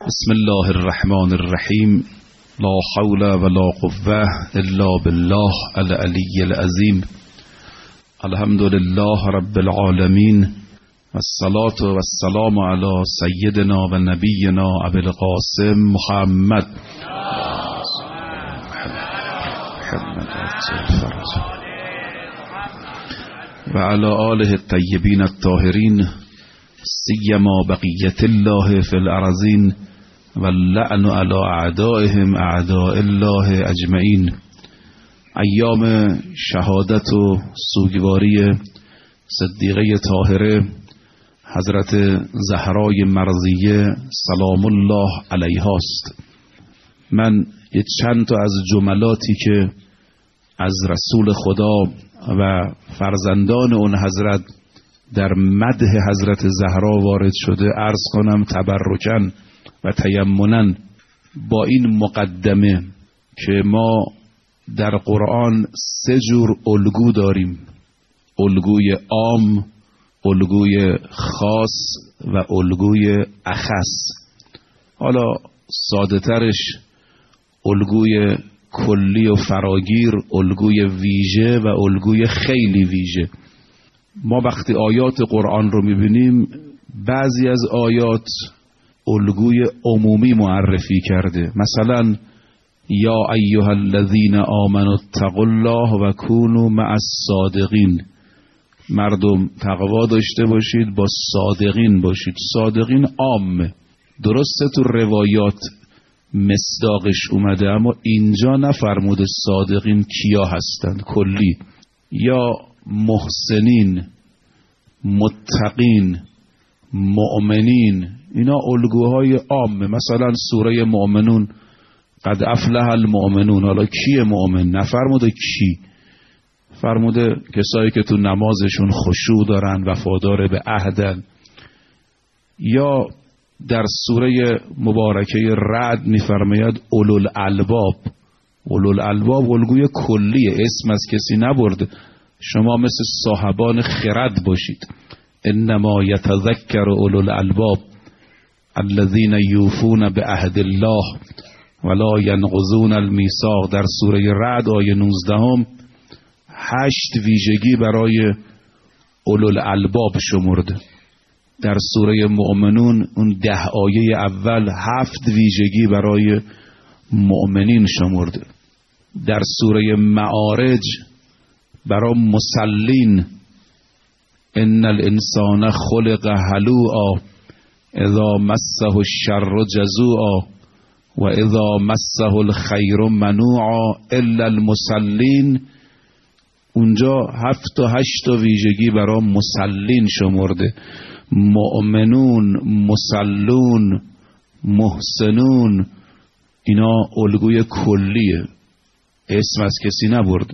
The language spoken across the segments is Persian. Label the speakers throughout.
Speaker 1: بسم الله الرحمن الرحیم. لا حول ولا قوة الا بالله العلی العظیم. الحمد لله رب العالمین والصلاة والسلام علی سیدنا و نبینا ابی القاسم محمد و علی آله الطیبین الطاهرین سیما بقیت الله فی الارضین واللعن علی اعدائهم اعداء الله اجمعین. ایام شهادت و سوگواری صدیقه طاهره حضرت زهرای مرضیه سلام الله علیها است. من چند تا از جملاتی که از رسول خدا و فرزندان اون حضرت در مدح حضرت زهرا وارد شده عرض کنم تبرکاً و تیمناً، با این مقدمه که ما در قرآن 3 جور الگو داریم: الگوی عام، الگوی خاص و الگوی اخص. حالا ساده ترش الگوی کلی و فراگیر، الگوی ویژه و الگوی خیلی ویژه. ما وقتی آیات قرآن رو میبینیم بعضی از آیات الگوی عمومی معرفی کرده، مثلا یا ایها الذین آمنوا اتقوا الله و کونوا مع الصادقین. مردم تقوا داشته باشید، با صادقین باشید. صادقین عامه، درسته تو روایات مصداقش اومده، اما اینجا نفرموده صادقین کیا هستند، کلی. یا محسنین، متقین، مؤمنین، اینا الگوهای عامه. مثلا سوره مؤمنون قد افلح المؤمنون، حالا کیه مؤمن؟ نفرموده کی، فرموده کسایی که تو نمازشون خشوع دارن، وفادار به عهدن. یا در سوره مبارکه رعد میفرماید اولوالالباب. اولوالالباب الگوی کلیه، اسم از کسی نبرده. شما مثل صاحبان خرد باشید. انما یتذکر اولوالالباب الذین یوفون بعهد الله ولا ینقضون المیثاق. در سوره رعد آیه 19 8 ویژگی برای اولوالالباب شمرده. در سوره مؤمنون اون 10 آیه اول 7 ویژگی برای مؤمنین شمرده. در سوره معارج برای مسلین ان الانسان خلق هلوعا اذا مسه الشر جزوعا و اذا مسه الخیر منوعا الا المسلین. اونجا 7 تا 8 ویژگی برای مسلین شمرده. مؤمنون، مسلون، محسنون، اینا الگوی کلیه، اسم از کسی نبرد.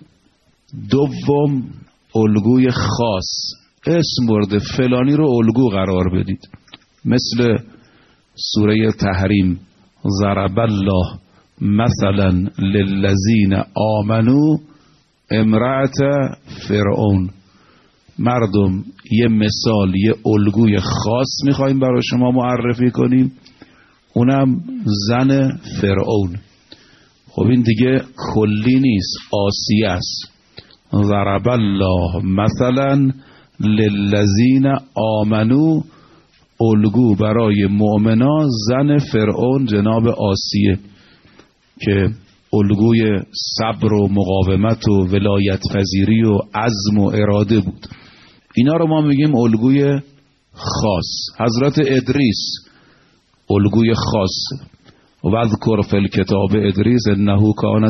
Speaker 1: دوم الگوی خاص، اسم برده، فلانی رو الگو قرار بدید. مثل سوره تحریم ضرب الله مثلا للذین آمنوا امرأت فرعون. مردم یه مثال، یه الگوی خاص میخوایم برای شما معرفی کنیم، اونم زن فرعون. خب این دیگه کلی نیست، آسیه است. ضرب الله مثلا للذین آمنوا، الگو برای مؤمنا زن فرعون جناب آسیه که الگوی صبر و مقاومت و ولایت پذیری و عزم و اراده بود. اینا رو ما میگیم الگوی خاص. حضرت ادریس الگوی خاص. و اذکر فی الکتاب ادریس انه کان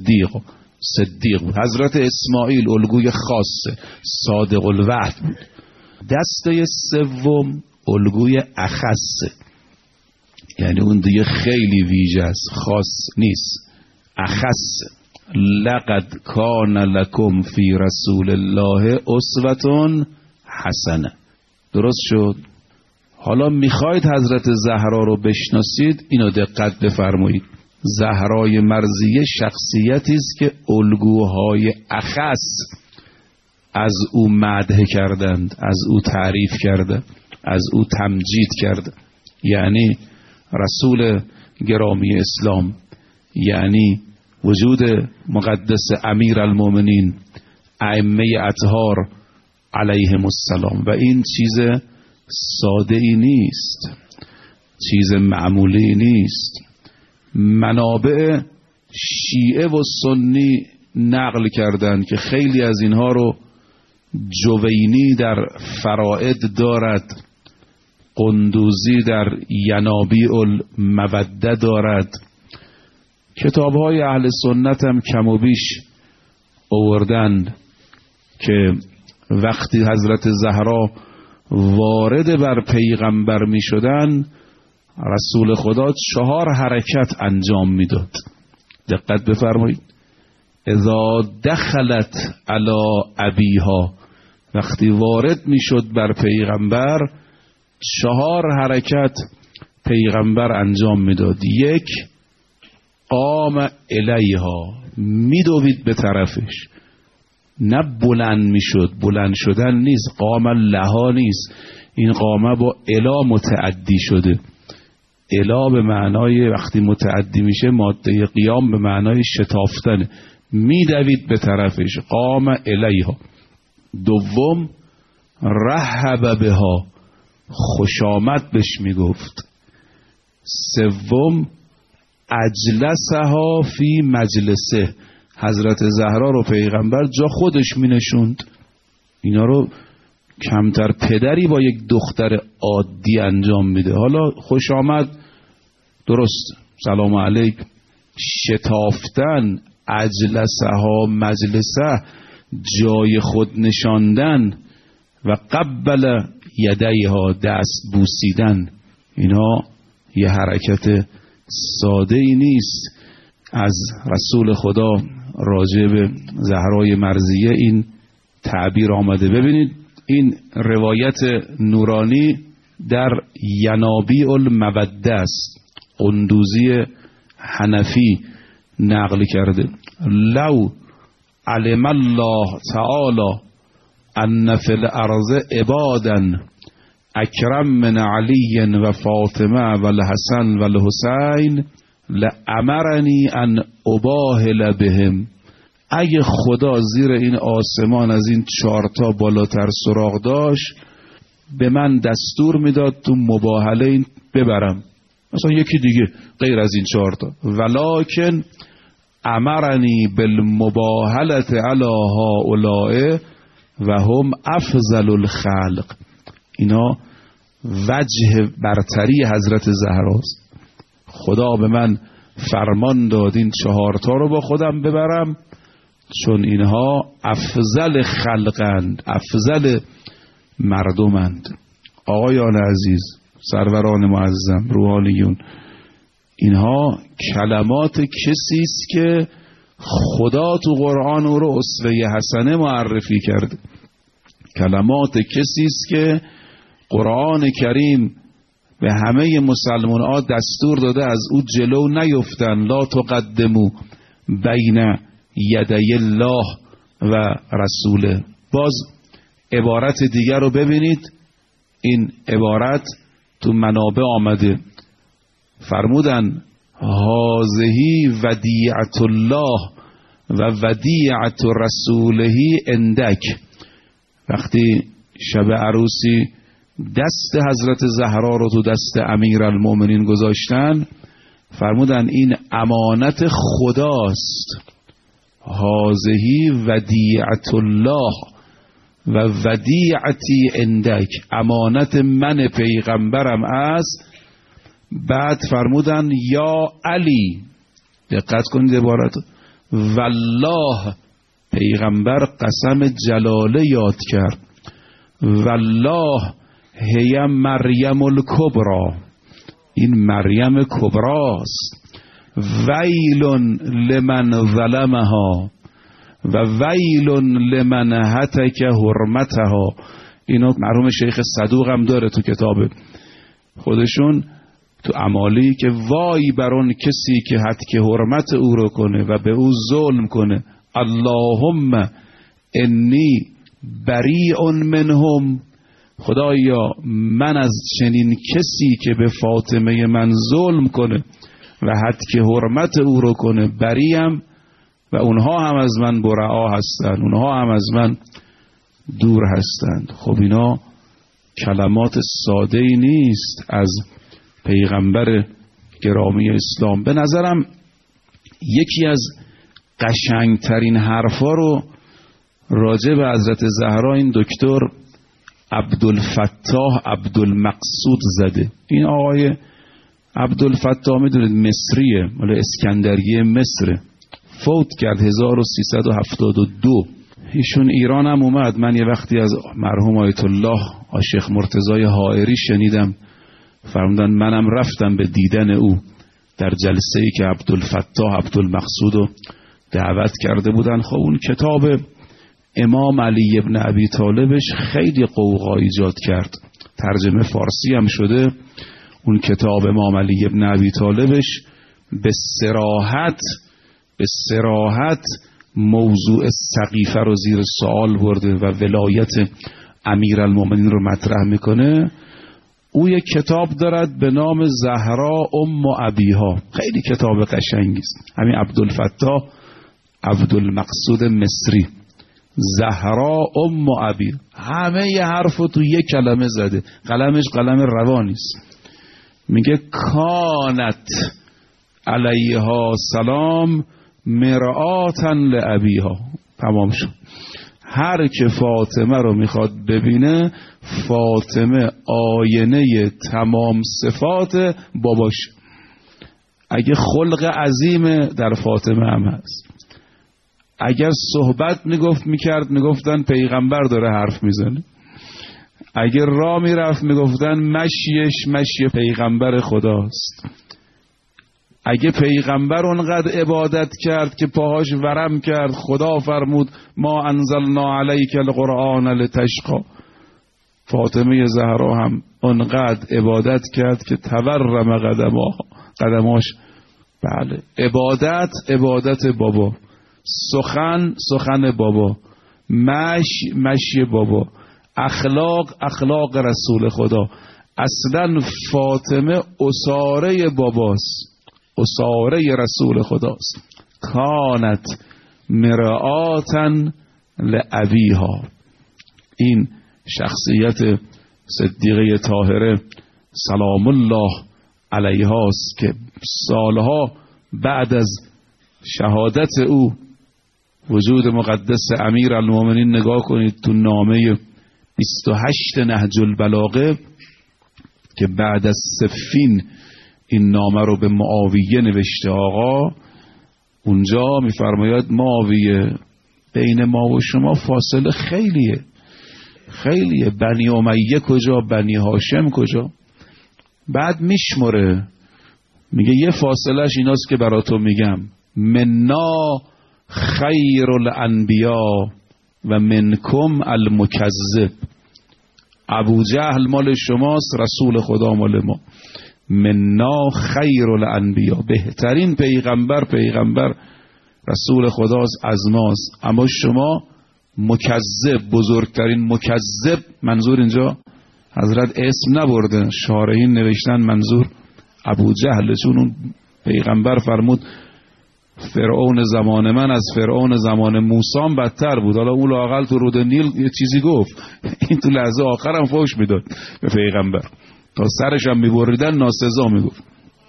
Speaker 1: صدیق بود. حضرت اسماعیل الگوی خاص، صادق الوعد بود. دسته سوم الگوی اخص، یعنی اون دیگه خیلی ویژه است، خاص نیست، اخص. لقد کان لکم فی رسول الله اسوة حسنه. درست شد؟ حالا میخواید حضرت زهرا رو بشناسید، اینو دقت بفرمایید. زهرای مرضیه شخصیتی است که الگوهای اخص از او مدح کردند، از او تعریف کردند، از او تمجید کرد. یعنی رسول گرامی اسلام، یعنی وجود مقدس امیر المؤمنین ائمه اطهار علیهم السلام. و این چیز ساده ای نیست، چیز معمولی نیست. منابع شیعه و سنی نقل کردند که خیلی از اینها رو جوینی در فرائد دارد، قندوزی در ینابیع الموده دارد، کتاب‌های اهل سنت هم کم و بیش آوردند که وقتی حضرت زهرا وارد بر پیغمبر می شدن، رسول خدا 4 حرکت انجام می داد. دقت بفرمایید. اذا دخلت علی ابیها، وقتی وارد می شد بر پیغمبر 4 حرکت پیغمبر انجام می داد. 1 قام الیها، می دوید به طرفش، نه بلند می شد. بلند شدن نیست، قام لها نیست، این قامه با الا متعدی شده. الا به معنای وقتی متعدی میشه ماده قیام به معنای شتافتن، می دوید به طرفش، قام الیها. 2 رحب بها، خوش آمد بهش می گفت. 3 اجلسها فی مجلسه، حضرت زهرا رو پیغمبر جا خودش می نشوند. اینا رو کمتر پدری با یک دختر عادی انجام میده. حالا خوش آمد درست، سلام علیک، شتافتن، اجلسها مجلسه، جای خود نشاندن، و قبل یدیها، دست بوسیدن، اینا یه حرکت ساده ای نیست. از رسول خدا راجع به زهرای مرضیه این تعبیر آمده. ببینید این روایت نورانی در ینابیع الموده است، قندوزی حنفی نقل کرده. لو علم الله تعالی ان فی الارض عبادا اکرم من علی و فاطمه و الحسن و الحسین لامرنی ان اباهل بهم. اگه خدا زیر این آسمان از این 4 تا بالاتر سراغ داشت، به من دستور میداد تو مباهله این ببرم، مثلا یکی دیگه غیر از این 4 تا. ولکن امرنی بالمباهلت علی هؤلاء و هم افضل الخلق. اینا وجه برتری حضرت زهراست. خدا به من فرمان داد این 4 تا رو با خودم ببرم، چون اینها افضل خلقند، افضل مردمند. آقایان عزیز، سروران معظم، روحانیون، اینها کلمات کسی است که خدا تو قرآن او رو اسوه حسنه معرفی کرده. کلمات کسی است که قرآن کریم به همه مسلمان ها دستور داده از او جلو نیفتن. لا تقدمو بین یدی الله و رسوله. باز عبارت دیگر رو ببینید، این عبارت تو منابع آمده، فرمودن هازهی ودیعت الله و ودیعت رسولهی اندک. وقتی شب عروسی دست حضرت زهرا رو تو دست امیر المؤمنین گذاشتن، فرمودن این امانت خداست. هازهی ودیعت الله و ودیعتی اندک، امانت من پیغمبرم است. بعد فرمودن یا علی، دقت کنید عبارت، والله، پیغمبر قسم جلاله یاد کرد، والله هی مریم الکبری، این مریم کبراست. ویل لمن ظلمها و ویل لمن هتک حرمتها. اینو مرحوم شیخ صدوق هم داره تو کتاب خودشون تو اعمالی، که وای بر اون کسی که هتک حرمت او رو کنه و به او ظلم کنه. اللهم انی بریء منهم خدایا من از چنین کسی که به فاطمه من ظلم کنه و حد که حرمت او رو کنه بریم و اونها هم از من برعا هستند، اونها هم از من دور هستند. خب اینا کلمات ساده ای نیست از پیغمبر گرامی اسلام. به نظرم یکی از قشنگترین حرفا رو راجع به حضرت زهرا این دکتر عبدالفتاح عبدالمقصود زده. این آقای عبدالفتاح میدونید مصریه، مال اسکندریه مصر، فوت کرد 1372. ایشون ایران هم اومد. من یه وقتی از مرحوم آیت الله شیخ مرتضی حائری شنیدم، فرمودن منم رفتم به دیدن او در جلسه‌ای که عبدالفتاح عبدالمقصود رو دعوت کرده بودن. خب اون کتاب امام علی ابن ابی طالبش خیلی قوقا ایجاد کرد، ترجمه فارسی هم شده. اون کتاب امام علی ابن ابی طالبش به صراحت موضوع سقیفه رو زیر سوال برده و ولایت امیرالمومنین رو مطرح میکنه. او یک کتاب دارد به نام زهرا ام ابیها، خیلی کتاب قشنگی است. همین عبدالفتاح عبدالمقصود مصری، زهرا ام ابی، همه ی حرفو تو یک کلمه زده، قلمش قلم روانی است. میگه کانت علیها سلام مرآتا لابیها. تمام شد. هر که فاطمه رو میخواد ببینه، فاطمه آینه تمام صفات باباش. اگه خلق عظیم در فاطمه هم هست. اگر صحبت میگفتن پیغمبر داره حرف میزنه. اگر راه میرفت میگفتن مشیش مشی پیغمبر خداست. اگه پیغمبر اونقدر عبادت کرد که پاهاش ورم کرد، خدا فرمود ما انزلنا علیک القرآن لتشقی. فاطمه زهرا هم اونقدر عبادت کرد که تورم قدماش. بله، عبادت بابا، سخن بابا، مشی بابا، اخلاق رسول خدا. اصلا فاطمه اساره باباست، اساره رسول خداست. کانت مرآتا لابیها. این شخصیت صدیقه طاهره سلام الله علیها است که سالها بعد از شهادت او وجود مقدس امیرالمومنین، نگاه کنید تو نامه 28 نهج البلاغه که بعد از صفین این نامه رو به معاویه نوشته آقا، اونجا میفرماید معاویه بین ما و شما فاصله خیلیه. بنی امیه کجا، بنی هاشم کجا. بعد میشمره، میگه یه فاصلش ایناست که براتون میگم، منا خیر الانبیا و منکم المکذب. ابو جهل مال شماست، رسول خدا مال ما. منا خیر الانبیا، بهترین پیغمبر رسول خداست از ماست، اما شما مکذب، بزرگترین مکذب. منظور اینجا حضرت اسم نبردن، شارحین نوشتن منظور ابو جهل، چون اون پیغمبر فرمود فرعون زمان من از فرعون زمان موسی بدتر بود. حالا اون لااقل تو رود نیل یه چیزی گفت، این تو لحظه آخرم فوش میداد به پیغمبر، تا سرش هم میبریدن ناسزا میگفت.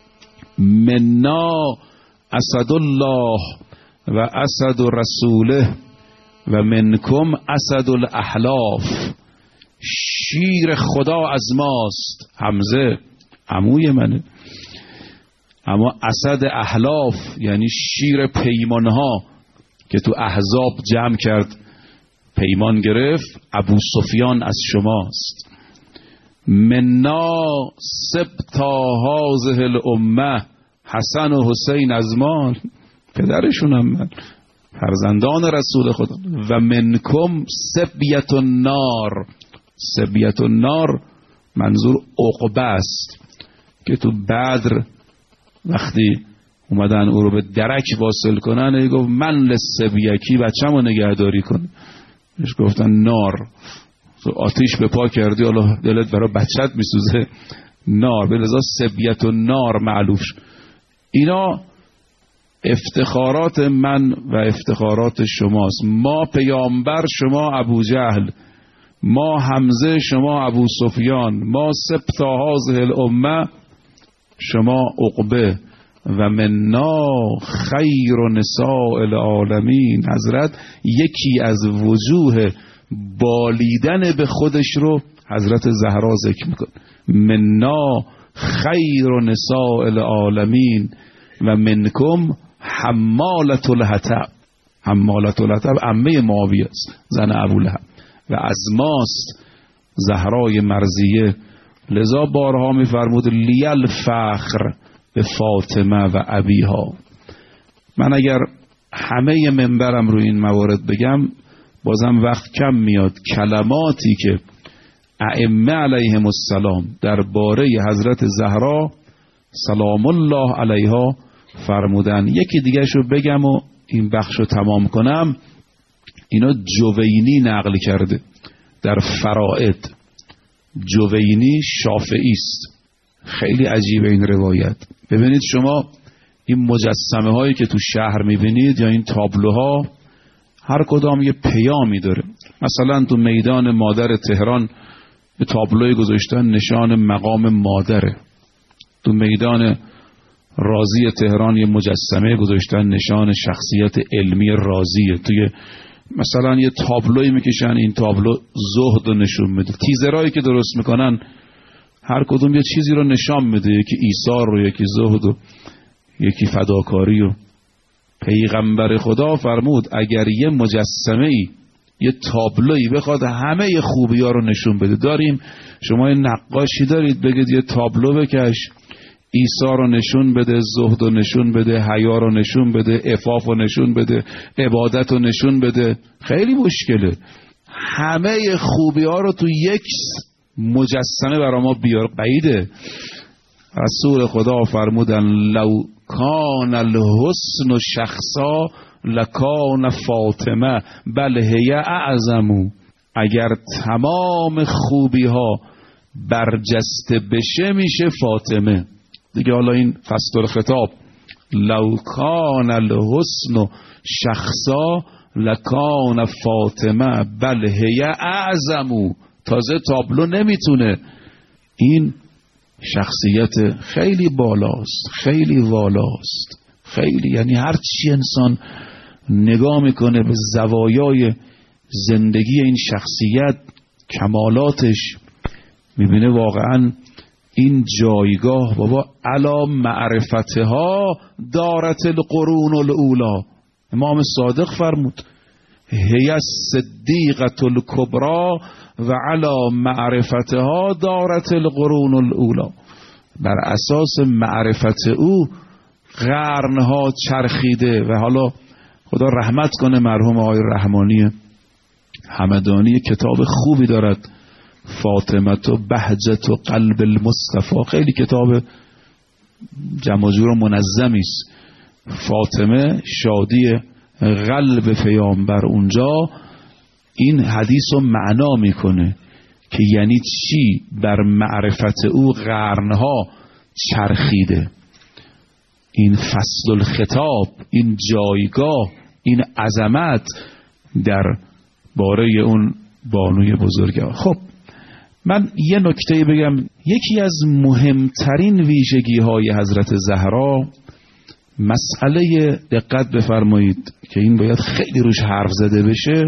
Speaker 1: منا اسد الله و اسد رسوله و منکم اسد الاحلاف. شیر خدا از ماست، حمزه عموی منه، اما اسد احلاف یعنی شیر پیمانها که تو احزاب جمع کرد پیمان گرفت، ابو سفیان از شماست. منا سبتا هذه الامه حسن و حسین از ما، پدرشونم من، فرزندان رسول خدا. و منکم سبیت النار. سبیت النار منظور عقبه است که تو بدر وقتی اومدن او رو به درک واصل کنن، ای گفت من لسبیکی بچه‌مو نگهداری کن. بهش گفتن نار. آتیش به پا کردی حالا دلت برای بچت میسوزه، نار، به لذا سبیت و نار معلوف. اینا افتخارات من و افتخارات شماست. ما پیامبر، شما ابو جهل، ما حمزه، شما ابو سفیان، ما سبط هذه الامه، شما عقبه، و منا خیر نساء العالمین. حضرت یکی از وجوه بالیدن به خودش رو حضرت زهرا ذکر میکنه. منا خیر نساء العالمین و منکم حمالة الحطب. حمالة الحطب عمه معاویه است، زن ابولهب، و از ماست زهرای مرضیه. لذا بارها میفرمود لیل فخر به فاطمه و ابیها. من اگر همه منبرم رو این موارد بگم بازم وقت کم میاد. کلماتی که ائمه علیهم السلام درباره حضرت زهرا سلام الله علیها فرمودن. یکی دیگه شو بگم و این بخش رو تمام کنم. اینا جوینی نقل کرده در فرائد. جوینی شافعی است. خیلی عجیبه این روایت. ببینید شما این مجسمه هایی که تو شهر میبینید یا این تابلوها، هر کدام یه پیامی داره. مثلا تو میدان مادر تهران به تابلوی گذاشتن نشان مقام مادره. تو میدان رازی تهران یه مجسمه گذاشتن نشان شخصیت علمی رازیه. توی مثلا یه تابلوی میکشن، این تابلو زهد رو نشون میده. تیزرایی که درست میکنن هر کدوم یه چیزی رو نشان میده، یکی ایثار رو، یکی زهد و یکی فداکاری. و پیغمبر خدا فرمود اگر یه مجسمه‌ای، یه تابلویی بخواد همه خوبی ها رو نشون بده. داریم شما یه نقاشی دارید بگید یه تابلو بکش، عیسی رو نشون بده، زهد رو نشون بده، حیا رو نشون بده، عفاف رو نشون بده، عبادت رو نشون بده، خیلی مشکله. همه خوبی ها رو تو یک مجسمه برای ما بیار، بعیده. رسول خدا فرمودن لو کان الحسن شخصا لکان فاطمه بل هی اعظمو. اگر تمام خوبی ها برجسته بشه میشه فاطمه دیگه. حالا این فصل الخطاب لو کان الحسن شخصا لکان فاطمه بل هی اعظمو. تازه تابلو نمیتونه، این شخصیت خیلی بالاست، خیلی والاست، خیلی، یعنی هر چی انسان نگاه میکنه به زوایای زندگی این شخصیت، کمالاتش، میبینه واقعا این جایگاه بابا علا معرفتها دارت القرون الاولا. امام صادق فرمود هی الصدیقة الکبری و علا معرفتها دارت القرون الاولا. بر اساس معرفت او قرنها چرخیده. و حالا خدا رحمت کنه مرحوم آقای رحمانی همدانی، کتاب خوبی دارد، فاطمه و بهجت و قلب المصطفى. خیلی کتاب جمع جور و منظمی است. فاطمه شادی قلب پیامبر. اونجا این حدیث رو معنا میکنه که یعنی چی بر معرفت او قرنها چرخیده. این فصل الخطاب، این جایگاه، این عظمت در باره اون بانوی بزرگ. خب من یه نکته بگم. یکی از مهمترین ویژگی های حضرت زهرا، مسئله، دقت بفرمایید که این باید خیلی روش حرف زده بشه،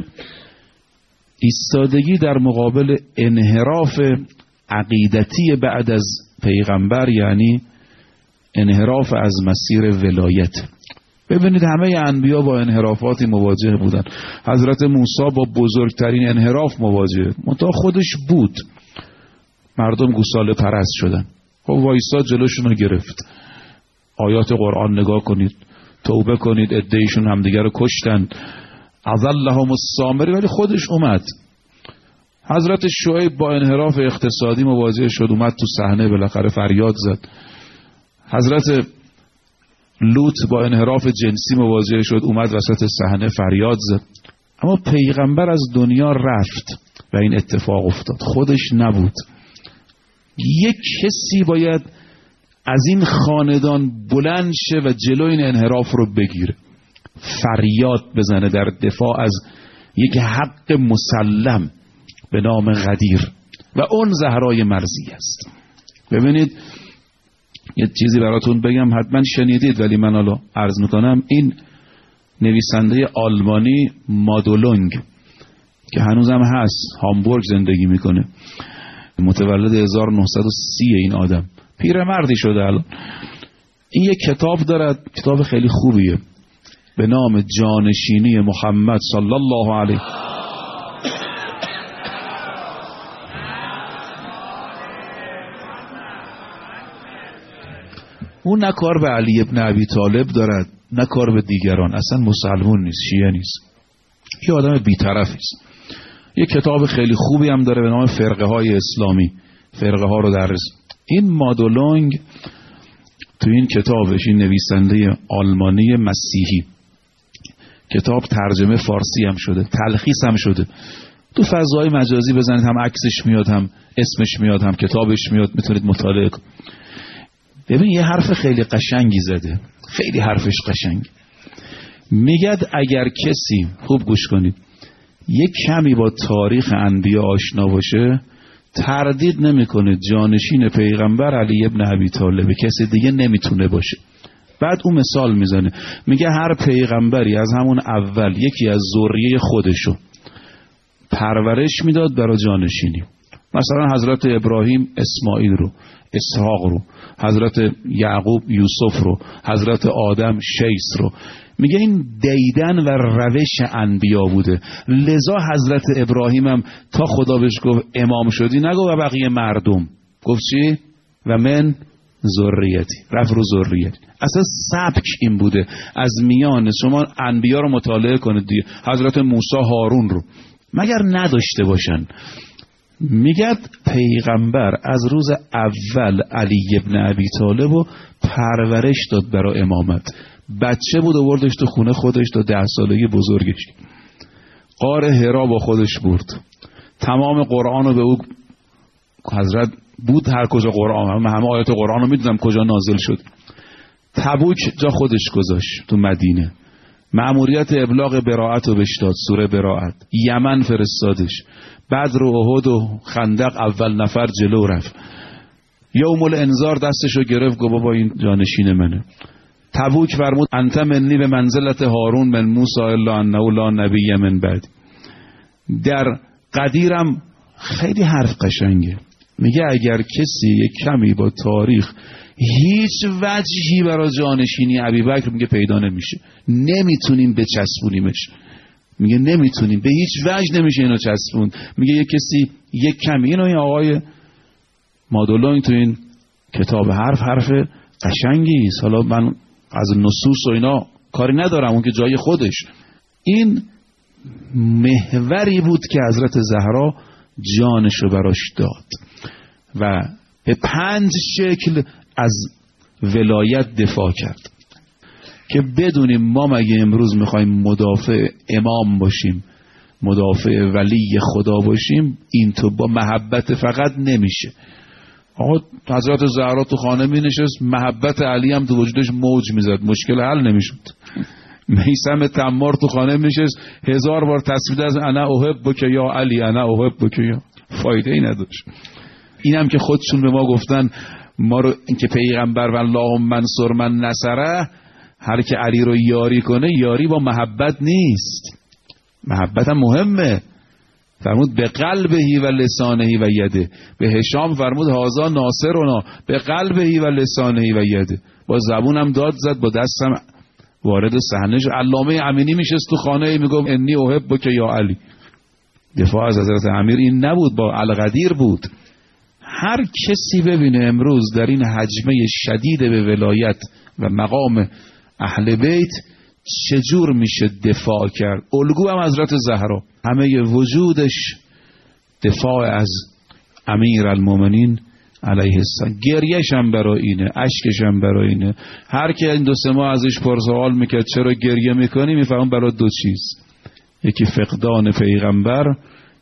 Speaker 1: ایستادگی در مقابل انحراف عقیدتی بعد از پیغمبر، یعنی انحراف از مسیر ولایت. ببینید همه انبیا با انحرافاتی مواجه بودن. حضرت موسی با بزرگترین انحراف مواجه، منتها خودش بود. مردم گوساله پرست شدن، خب وایساد جلوشون رو گرفت. آیات قرآن نگاه کنید، توبه کنید، عده‌ایشون همدیگر رو کشتن، اذلهم السامری، ولی خودش اومد. حضرت شعیب با انحراف اقتصادی مواجه شد، اومد تو صحنه، بالاخره فریاد زد. حضرت لوط با انحراف جنسی مواجه شد، اومد وسط صحنه فریاد زد. اما پیغمبر از دنیا رفت. و این اتفاق افتاد. خودش نبود. یک کسی باید از این خاندان بلند شه و جلوی این انحراف رو بگیره، فریاد بزنه در دفاع از یک حق مسلم به نام غدیر و اون زهرای مرضی است. ببینید یه چیزی براتون بگم، حتما شنیدید ولی من حالا عرض میکنم. این نویسنده آلمانی مادولونگ که هنوزم هست، هامبورگ زندگی میکنه، متولد 1930 این آدم، پیرمردی شده الان. این یک کتاب دارد، کتاب خیلی خوبیه به نام جانشینی محمد صلی الله علیه. اون نه کار به علی ابن ابی طالب دارد نه کار به دیگران، اصلا مسلمون نیست، شیعه نیست، یه آدم بی‌طرفی است. یه کتاب خیلی خوبی هم داره به نام فرقه های اسلامی، فرقه ها رو درس. این مادولونگ تو این کتابش، این نویسنده آلمانی مسیحی، کتاب ترجمه فارسی هم شده، تلخیص هم شده، تو فضای مجازی بزنید هم عکسش میاد، هم اسمش میاد، هم کتابش میاد، میتونید مطالعه کنید. ببین یه حرف خیلی قشنگی زده، خیلی حرفش قشنگ. میگد اگر کسی، خوب گوش کنید، یک کمی با تاریخ انبیا آشنا باشه، تردید نمیکنه جانشین پیغمبر علی ابن ابی طالب، کسی دیگه نمیتونه باشه. بعد اون مثال میزنه، میگه هر پیغمبری از همون اول یکی از ذریه خودشو پرورش میداد برای جانشینی. مثلا حضرت ابراهیم اسماعیل رو، اسحاق رو، حضرت یعقوب یوسف رو، حضرت آدم شیث رو. میگه این دیدن و روش انبیا بوده. لذا حضرت ابراهیم هم تا خدا بهش گفت امام شدی نگو و بقیه مردم، گفت چی؟ و من ذریتی، رفت رو ذریتی. اصلا سبک این بوده. از میان شما انبیا رو مطالعه کنید دیگه، حضرت موسی هارون رو مگر نداشته باشن؟ میگه پیغمبر از روز اول علی ابن ابی طالب رو پرورش داد برای امامت. بچه بود آوردش تو خونه خودش تا 10 سالگی بزرگش، غار حرا با خودش برد، تمام قرآن رو به او حضرت بود، هر کجا قرآن، همه آیات قرآن رو میدونم کجا نازل شد. تبوک جا خودش گذاشت تو مدینه، مأموریت ابلاغ براءت رو بهش داد، سوره براءت. یمن فرستادش، بدر و احد و خندق اول نفر جلو رفت. یوم الانذار دستش رو گرفت، گفت بابا این جانشین منه. تبوک فرمود انت منی به منزلت هارون من موسی الا انه لا نبی من بعد. در قدیرم خیلی حرف قشنگه، میگه اگر کسی یک کمی با تاریخ هیچ وجهی برای جانشینی ابوبکر میگه پیدا نمیشه، نمیتونیم بچسبونیمش، میگه نمیتونیم، به هیچ وجه نمیشه اینو چسبون. میگه یک کسی یک کمی، اینو این آقای مادولونگ تو این کتاب حرف قشنگی است. حالا من از نصوص و اینا کاری ندارم، اون که جای خودش. این محوری بود که حضرت زهرا جانشو براش داد و به 5 شکل از ولایت دفاع کرد که بدونیم ما مگه امروز میخوایم مدافع امام باشیم، مدافع ولی خدا باشیم، این تو با محبت فقط نمیشه. آقا حضرت زهرا تو خانه می نشست، محبت علی هم تو وجودش موج میزد، مشکل حل نمیشد. میثم تمار تو خانه می نشست، 1000 بار تسبیح از انا احبک یا علی، انا احبک یا، فایده ای نداشت. اینم که خودشون به ما گفتن ما رو اینکه پیغمبر و اللهم منصر من نصره، هر که علی رو یاری کنه، یاری با محبت نیست، محبت هم مهمه. فرمود به قلبهی و لسانهی و یده. به هشام فرمود هازا ناصرنا به قلبهی و لسانهی و یده. با زبونم داد زد، با دستم وارد صحنه شد. علامه امینی میشست تو خانه میگفت انی احبک یا علی. دفاع از حضرت امیر این نبود، با القدیر بود. هر کسی ببینه امروز در این حجمه شدید به ولایت و مقام اهل بیت چجور میشه دفاع کرد. الگو هم حضرت زهرا، همه وجودش دفاع از امیر المومنین علیه السلام. گریهش هم برای اینه، اشکش هم برای اینه. هر که این 2-3 ماه ازش پرسوال میکرد چرا گریه میکنی، میفهم برای 2 چیز، یکی فقدان پیغمبر،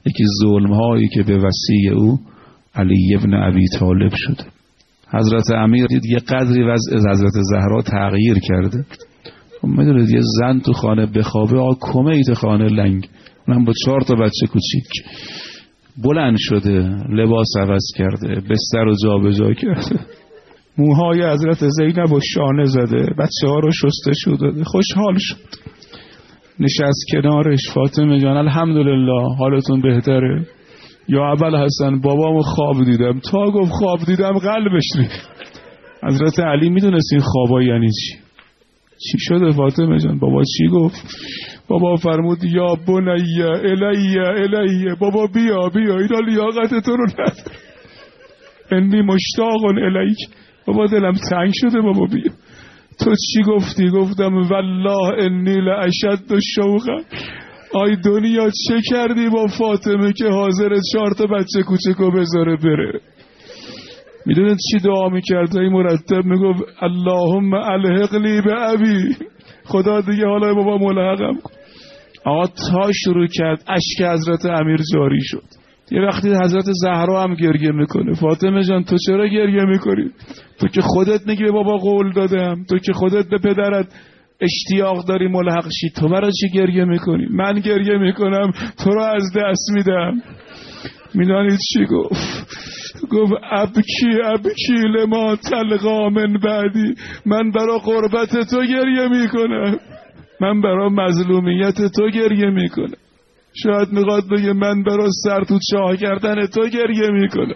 Speaker 1: یکی ظلم‌هایی که به وصی او علی ابن ابی طالب شده. حضرت امیر دید یه قدری وضع حضرت زهرا تغییر کرده. میدونید یه زن تو خانه بخوابه کمیت خانه لنگ، اونم با 4 تا بچه کوچیک. بلند شده، لباس عوض کرده، بستر رو جا به جا کرده، موهای حضرت زینب و شانه زده، بچه ها رو شستشو داده، خوشحال شد. نشست کنارش. فاطمه جان الحمدلله حالتون بهتره؟ یا ابوالحسن بابامو خواب دیدم. تا گفت خواب دیدم قلبش ریخت. حضرت علی میدونست این خوابا یعنی چی شده فاطمه جان؟ بابا چی گفت؟ بابا فرمود یا بنی الیه بابا بیا اینا لیاقت تو رو نداره، انی مشتاق الیک. بابا دلم تنگ شده، بابا بیا. تو چی گفتی؟ گفتم والله انی لاشد شوقا. آی دنیا چه کردی با فاطمه که حاضر 4 تا بچه کوچکو بذاره بره؟ میدونید چی دعا میکرد؟ این مرتب میگفت اللهم الحقنی به ابی، خدا دیگه حالا بابا ملحقم کن. آقا تا شروع کرد اشک حضرت امیر جاری شد. یه وقتی حضرت زهرا هم گریه میکنه. فاطمه جان تو چرا گریه میکنی؟ تو که خودت میگی به بابا قول دادم، تو که خودت به پدرت اشتیاق داری ملحق شی، تو برای چی گریه میکنی؟ من گریه میکنم تو رو از دست میدم. میدانید چی گفت؟ گفت ابکی لما تلقا من بعدی. من برای قربت تو گریه میکنم، من برای مظلومیت تو گریه میکنم. شاید میخواد بگه من برای سر تو چاه کردن تو گریه میکنم،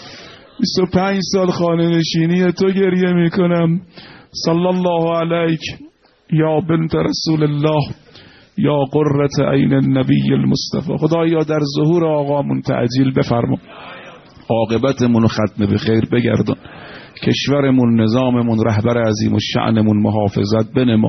Speaker 1: 25 سال خانه نشینی تو گریه میکنم. صلی الله علیک یا بنت رسول الله یا قرة عین النبی المصطفى. خدایا در ظهور آقامون تعجیل بفرما، عاقبتمون رو ختم به خیر بگردان، کشورمون، نظاممون، رهبر عظیم و شأنمون محافظت بنما.